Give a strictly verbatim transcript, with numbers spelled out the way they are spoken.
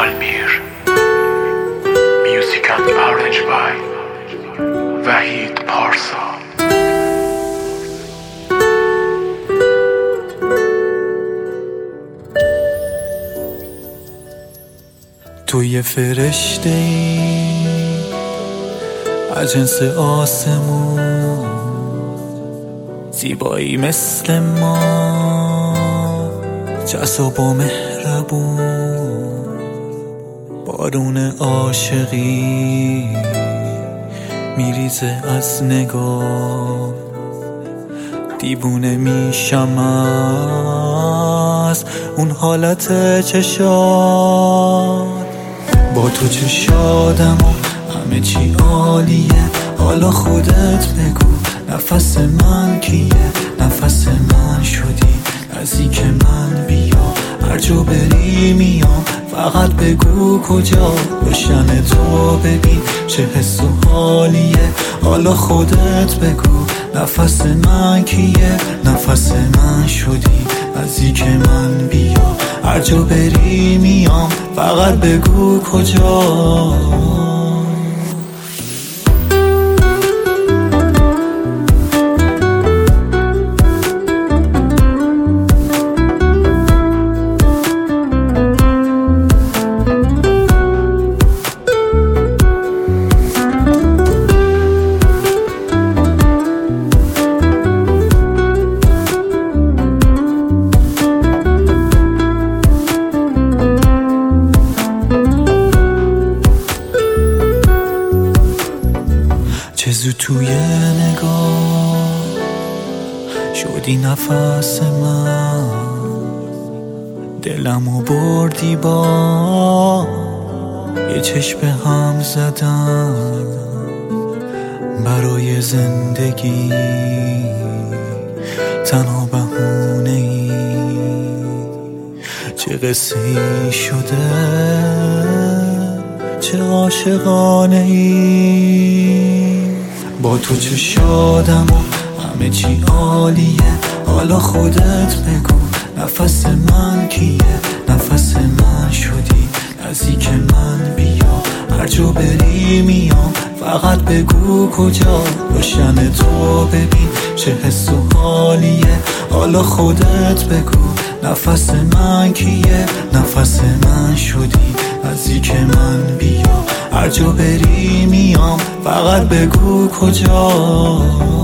آلمیر. Music and arranged by وحید پارسا. تو یه فرشته ای از جنس آسمون، زیبایی مثل ما، جذاب و مهربون، بارون عاشقی میریزه از نگاه، دیوونه میشم از اون حالت چشات. با تو چه شادم و همه چی عالیه، حالا خودت بگو نفس من کیه؟ نفس من شدی، نزدیک من بیا، هر جا بری میام، فقط بگو کجا. روشن تو ببین چه حس و حالیه، حالا خودت بگو نفس من کیه؟ نفس من شدی، نزدیک من بیا، هر جا بری میام، فقط بگو کجا. چه زود توی نگاه شدی نفس من، دلمو بردی با یه چشم هم زدن برای زندگی. تنها بهونه ای چه قصه ای شده، چه عاشقانه ای. با تو چه شادم و همه چی عالیه، حالا خودت بگو نفس من کیه؟ نفس من شدی، نزدیک من بیا، هر جا بری میام، فقط بگو کجا. روشن تو ببین چه حس و حالیه، حالا خودت بگو نفس من کیه؟ نفس من شدی، نزدیک من بیا، هر جا بری میام، فقط بگو کجا.